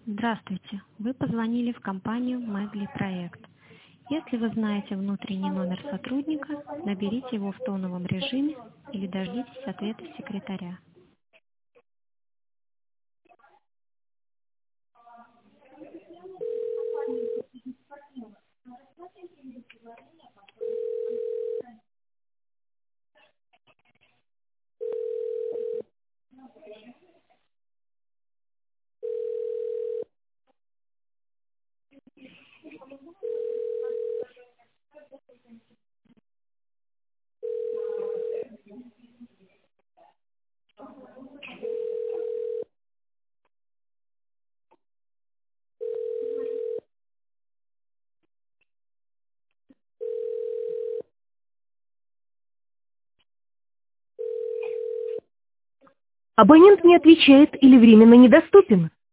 Здравствуйте. Вы позвонили в компанию Megli Проект. Если вы знаете внутренний номер сотрудника, наберите его в тоновом режиме или дождитесь ответа секретаря. Абонент не отвечает или временно недоступен.